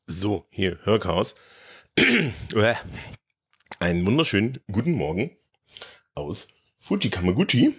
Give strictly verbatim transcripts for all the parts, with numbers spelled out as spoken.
So, hier, Hörchaos. Uäh. Einen wunderschönen guten Morgen aus Fujikamaguchi.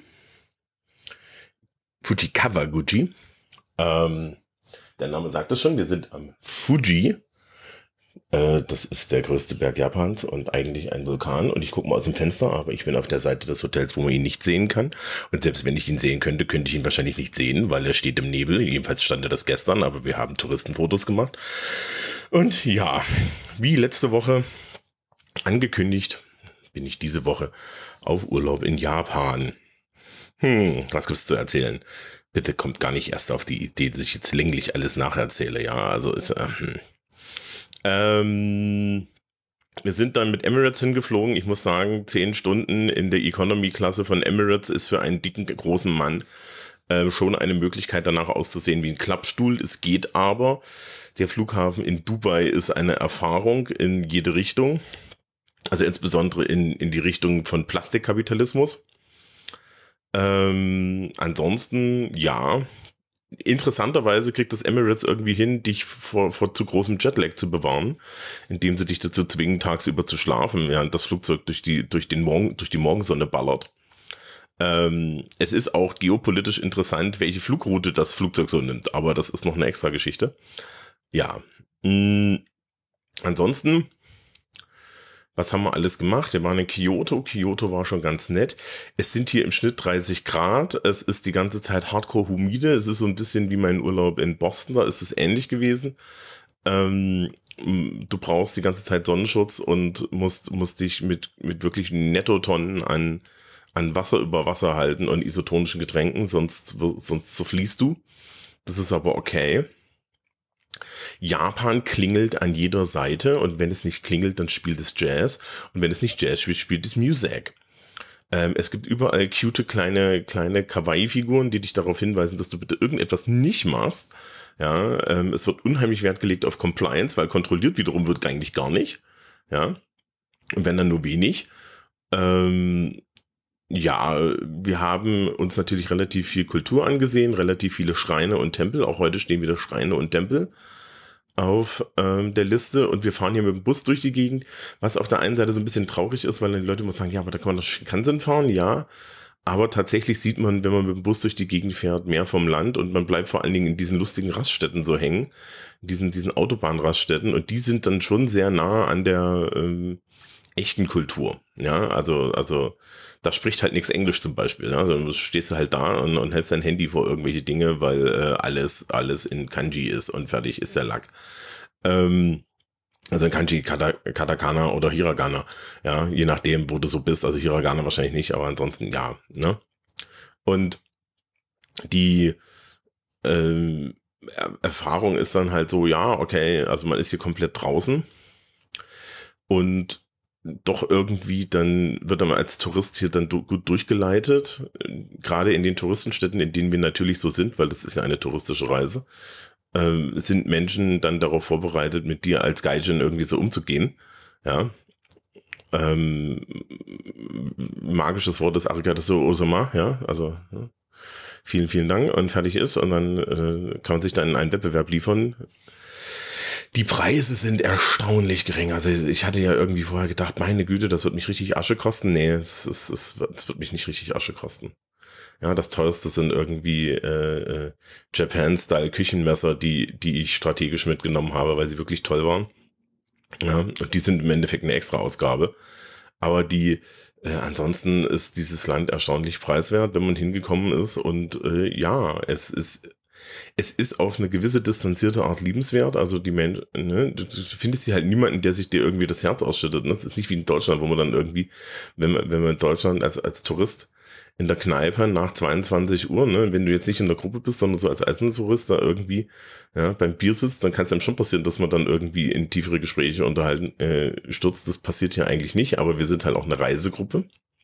Fujikawaguchi. Ähm, der Name sagt es schon, wir sind am Fuji. Äh, das ist der größte Berg Japans und eigentlich ein Vulkan. Und ich gucke mal aus dem Fenster, aber ich bin auf der Seite des Hotels, wo man ihn nicht sehen kann. Und selbst wenn ich ihn sehen könnte, könnte ich ihn wahrscheinlich nicht sehen, weil er steht im Nebel. Jedenfalls stand er das gestern, aber wir haben Touristenfotos gemacht. Und ja, wie letzte Woche angekündigt, bin ich diese Woche auf Urlaub in Japan. Hm, was gibt's zu erzählen? Bitte kommt gar nicht erst auf die Idee, dass ich jetzt länglich alles nacherzähle. Ja, also ist, äh, hm. ähm, wir sind dann mit Emirates hingeflogen. Ich muss sagen, zehn Stunden in der Economy-Klasse von Emirates ist für einen dicken, großen Mann äh, schon eine Möglichkeit, danach auszusehen wie ein Klappstuhl. Es geht aber. Der Flughafen in Dubai ist eine Erfahrung in jede Richtung. Also insbesondere in, in die Richtung von Plastikkapitalismus. Ähm, ansonsten, ja, interessanterweise kriegt das Emirates irgendwie hin, dich vor, vor zu großem Jetlag zu bewahren, indem sie dich dazu zwingen, tagsüber zu schlafen, während das Flugzeug durch die, durch den Morgen, durch die Morgensonne ballert. Ähm, es ist auch geopolitisch interessant, welche Flugroute das Flugzeug so nimmt, aber das ist noch eine extra Geschichte. Ja. Mh, ansonsten, was haben wir alles gemacht? Wir waren in Kyoto. Kyoto war schon ganz nett. Es sind hier im Schnitt dreißig Grad. Es ist die ganze Zeit hardcore humide. Es ist so ein bisschen wie mein Urlaub in Boston. Da ist es ähnlich gewesen. Ähm, du brauchst die ganze Zeit Sonnenschutz und musst, musst dich mit, mit wirklich Nettotonnen an, an Wasser über Wasser halten und isotonischen Getränken, sonst, sonst zerfließt du. Das ist aber okay. Japan klingelt an jeder Seite und wenn es nicht klingelt, dann spielt es Jazz und wenn es nicht Jazz spielt, spielt es Music. Ähm, es gibt überall cute kleine, kleine Kawaii-Figuren, die dich darauf hinweisen, dass du bitte irgendetwas nicht machst. Ja, ähm, es wird unheimlich Wert gelegt auf Compliance, weil kontrolliert wiederum wird eigentlich gar nicht. Ja, und wenn dann nur wenig. Ähm, ja, wir haben uns natürlich relativ viel Kultur angesehen, relativ viele Schreine und Tempel. Auch heute stehen wieder Schreine und Tempel auf ähm, der Liste und wir fahren hier mit dem Bus durch die Gegend, was auf der einen Seite so ein bisschen traurig ist, weil dann die Leute immer sagen, ja, aber da kann man doch Shinkansen fahren, ja, aber tatsächlich sieht man, wenn man mit dem Bus durch die Gegend fährt, mehr vom Land und man bleibt vor allen Dingen in diesen lustigen Raststätten so hängen, diesen, diesen Autobahnraststätten und die sind dann schon sehr nah an der ähm, echten Kultur, ja, also, also da spricht halt nichts Englisch zum Beispiel. Ja? Also du stehst halt da und, und hältst dein Handy vor irgendwelche Dinge, weil äh, alles, alles in Kanji ist und fertig ist der Lack. Ähm, also in Kanji, Kata, Katakana oder Hiragana. Ja, je nachdem, wo du so bist. Also Hiragana wahrscheinlich nicht, aber ansonsten ja. Ne? Und die ähm, Erfahrung ist dann halt so, ja, okay, also man ist hier komplett draußen und doch irgendwie, dann wird man als Tourist hier dann du gut durchgeleitet. Gerade in den Touristenstädten, in denen wir natürlich so sind, weil das ist ja eine touristische Reise, äh, sind Menschen dann darauf vorbereitet, mit dir als Gaijin irgendwie so umzugehen. Ja. Ähm, magisches Wort ist Arigato Osama, ja, also ja. Vielen, vielen Dank und fertig ist und dann äh, kann man sich dann in einen Wettbewerb liefern. Die Preise sind erstaunlich gering. Also ich hatte ja irgendwie vorher gedacht, meine Güte, das wird mich richtig Asche kosten. Nee, es, es, es, wird, es wird mich nicht richtig Asche kosten. Ja, das teuerste sind irgendwie äh, äh, Japan-Style-Küchenmesser, die, die ich strategisch mitgenommen habe, weil sie wirklich toll waren. Ja, und die sind im Endeffekt eine extra Ausgabe. Aber die, äh, ansonsten ist dieses Land erstaunlich preiswert, wenn man hingekommen ist. Und äh, ja, es ist es ist auf eine gewisse distanzierte Art liebenswert. Also die Menschen, ne, du, du findest hier halt niemanden, der sich dir irgendwie das Herz ausschüttet. Ne? Das ist nicht wie in Deutschland, wo man dann irgendwie, wenn man, wenn man in Deutschland als, als Tourist in der Kneipe nach zweiundzwanzig Uhr, ne, wenn du jetzt nicht in der Gruppe bist, sondern so als Einzeltourist da irgendwie ja, beim Bier sitzt, dann kann es einem schon passieren, dass man dann irgendwie in tiefere Gespräche unterhalten äh, stürzt. Das passiert hier eigentlich nicht, aber wir sind halt auch eine Reisegruppe.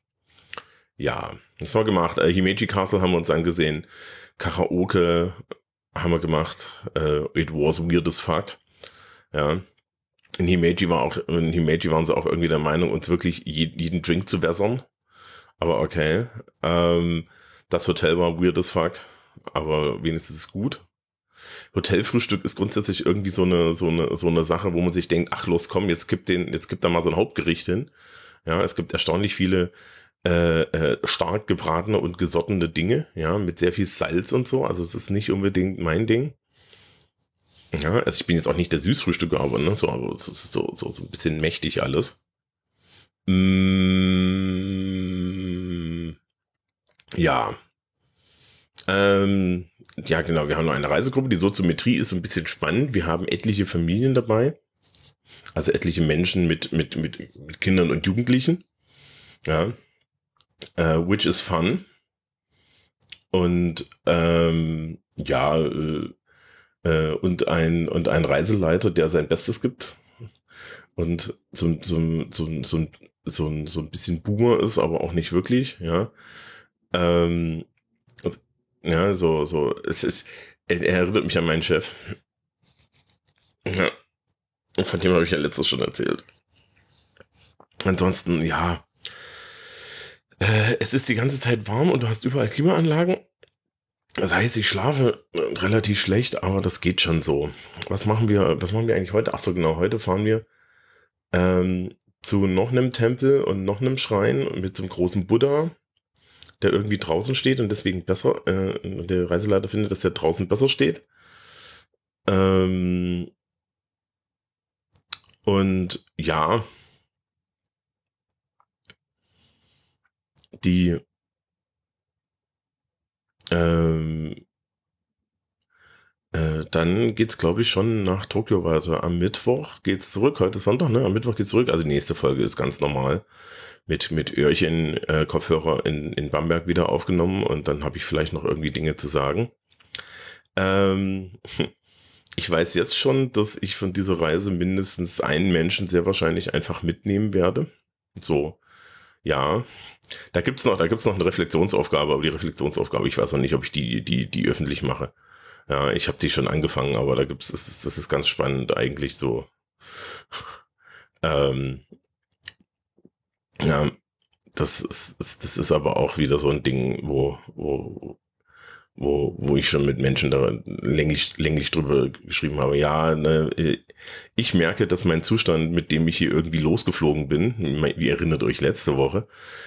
Ja, das war gemacht. Äh, Himeji Castle haben wir uns angesehen. Karaoke haben wir gemacht. Äh, it was weird as fuck. Ja. In Himeji war auch, in Himeji waren sie auch irgendwie der Meinung, uns wirklich jeden Drink zu wässern. Aber okay. Ähm, das Hotel war weird as fuck. Aber wenigstens gut. Hotelfrühstück ist grundsätzlich irgendwie so eine, so eine, so eine Sache, wo man sich denkt, ach los, komm, jetzt gibt den, jetzt gibt da mal so ein Hauptgericht hin. Ja, es gibt erstaunlich viele äh, äh, stark gebratene und gesottene Dinge, ja, mit sehr viel Salz und so. Also es ist nicht unbedingt mein Ding. Ja, also ich bin jetzt auch nicht der Süßfrühstücker, aber ne, so, aber es ist so, so, so ein bisschen mächtig alles. Mm, ja. Ähm, ja, genau, wir haben noch eine Reisegruppe. Die Soziometrie ist so ein bisschen spannend. Wir haben etliche Familien dabei. Also etliche Menschen mit, mit, mit, mit Kindern und Jugendlichen. Ja. Äh, which is fun. Und ähm, ja, äh, äh, und ein und ein Reiseleiter, der sein Bestes gibt und so, so, so, so, so, ein, so ein bisschen Boomer ist, aber auch nicht wirklich, ja. Ähm, also, ja, so, so, es ist, er, er erinnert mich an meinen Chef. Ja, von dem habe ich ja letztes schon erzählt. Ansonsten, ja, äh, es ist die ganze Zeit warm und du hast überall Klimaanlagen. Das heißt, ich schlafe relativ schlecht, aber das geht schon so. Was machen wir, was machen wir eigentlich heute? Ach so, genau, heute fahren wir ähm, zu noch einem Tempel und noch einem Schrein mit so einem großen Buddha, der irgendwie draußen steht und deswegen besser, äh, der Reiseleiter findet, dass der draußen besser steht. Ähm, und ja, die, ähm, äh, dann geht's, glaube ich, schon nach Tokio weiter. Am Mittwoch geht's zurück. Heute ist Sonntag, ne? Am Mittwoch geht's zurück. Also die nächste Folge ist ganz normal mit, mit Öhrchen, äh, Kopfhörer in, in Bamberg wieder aufgenommen und dann habe ich vielleicht noch irgendwie Dinge zu sagen. Ähm, ich weiß jetzt schon, dass ich von dieser Reise mindestens einen Menschen sehr wahrscheinlich einfach mitnehmen werde. So, ja. Da gibt's noch, da gibt's noch eine Reflexionsaufgabe, aber die Reflexionsaufgabe, ich weiß noch nicht, ob ich die, die, die öffentlich mache. Ja, ich habe die schon angefangen, aber da gibt's, das ist, das ist ganz spannend eigentlich so. Ähm, ja, das ist, das ist aber auch wieder so ein Ding, wo, wo, wo, wo ich schon mit Menschen da länglich, länglich drüber geschrieben habe. Ja, ne, ich merke, dass mein Zustand, mit dem ich hier irgendwie losgeflogen bin, wie erinnert euch letzte Woche,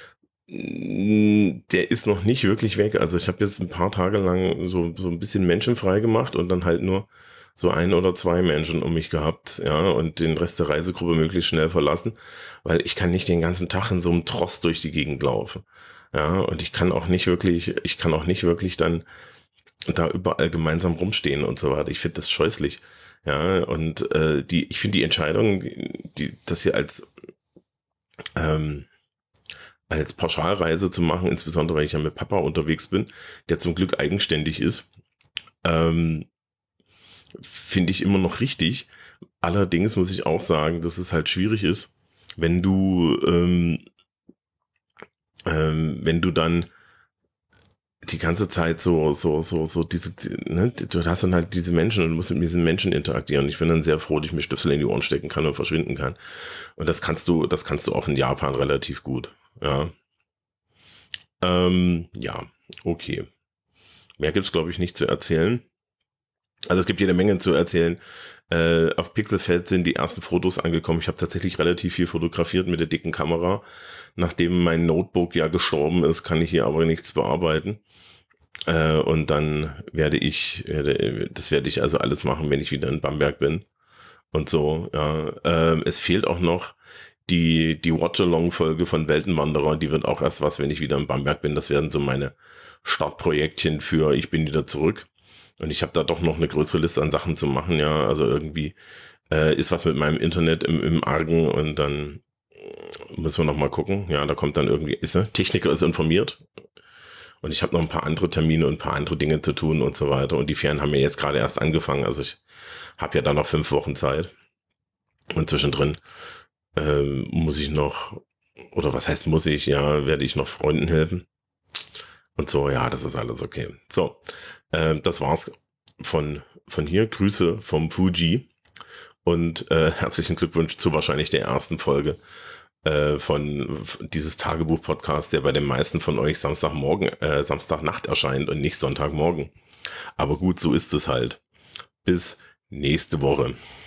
der ist noch nicht wirklich weg. Also ich habe jetzt ein paar Tage lang so, so ein bisschen menschenfrei gemacht und dann halt nur so ein oder zwei Menschen um mich gehabt, ja, und den Rest der Reisegruppe möglichst schnell verlassen, weil ich kann nicht den ganzen Tag in so einem Tross durch die Gegend laufen. Ja, und ich kann auch nicht wirklich, ich kann auch nicht wirklich dann da überall gemeinsam rumstehen und so weiter. Ich finde das scheußlich. Ja, und äh, die, ich finde die Entscheidung, die, das hier als ähm, als Pauschalreise zu machen, insbesondere weil ich ja mit Papa unterwegs bin, der zum Glück eigenständig ist, ähm, finde ich immer noch richtig. Allerdings muss ich auch sagen, dass es halt schwierig ist, wenn du, ähm, ähm, wenn du dann die ganze Zeit so, so, so, so diese, ne, du hast dann halt diese Menschen und du musst mit diesen Menschen interagieren. Ich bin dann sehr froh, dass ich mir Stöpsel in die Ohren stecken kann und verschwinden kann. Und das kannst du, das kannst du auch in Japan relativ gut. Ja. Ähm, ja, okay. Mehr gibt's, glaube ich, nicht zu erzählen. Also es gibt jede Menge zu erzählen. Äh, auf Pixelfeld sind die ersten Fotos angekommen. Ich habe tatsächlich relativ viel fotografiert mit der dicken Kamera. Nachdem mein Notebook ja gestorben ist, kann ich hier aber nichts bearbeiten. Äh, und dann werde ich, werde, das werde ich also alles machen, wenn ich wieder in Bamberg bin. Und so, ja. Äh, es fehlt auch noch die, die Watch-Along-Folge von Weltenwanderer. Die wird auch erst was, wenn ich wieder in Bamberg bin. Das werden so meine Startprojektchen für Ich bin wieder zurück. Und ich habe da doch noch eine größere Liste an Sachen zu machen, ja. Also irgendwie äh, ist was mit meinem Internet im, im Argen und dann müssen wir noch mal gucken. Ja, da kommt dann irgendwie, ist ne? Techniker ist informiert. Und ich habe noch ein paar andere Termine und ein paar andere Dinge zu tun und so weiter. Und die Ferien haben ja jetzt gerade erst angefangen. Also ich habe ja dann noch fünf Wochen Zeit. Und zwischendrin ähm, muss ich noch, oder was heißt muss ich, ja, werde ich noch Freunden helfen. Und so, ja, das ist alles okay. So, äh, das war's von, von hier. Grüße vom Fuji und äh, herzlichen Glückwunsch zu wahrscheinlich der ersten Folge äh, von dieses Tagebuch-Podcast, der bei den meisten von euch Samstagmorgen, äh, Samstagnacht erscheint und nicht Sonntagmorgen. Aber gut, so ist es halt. bis nächste Woche.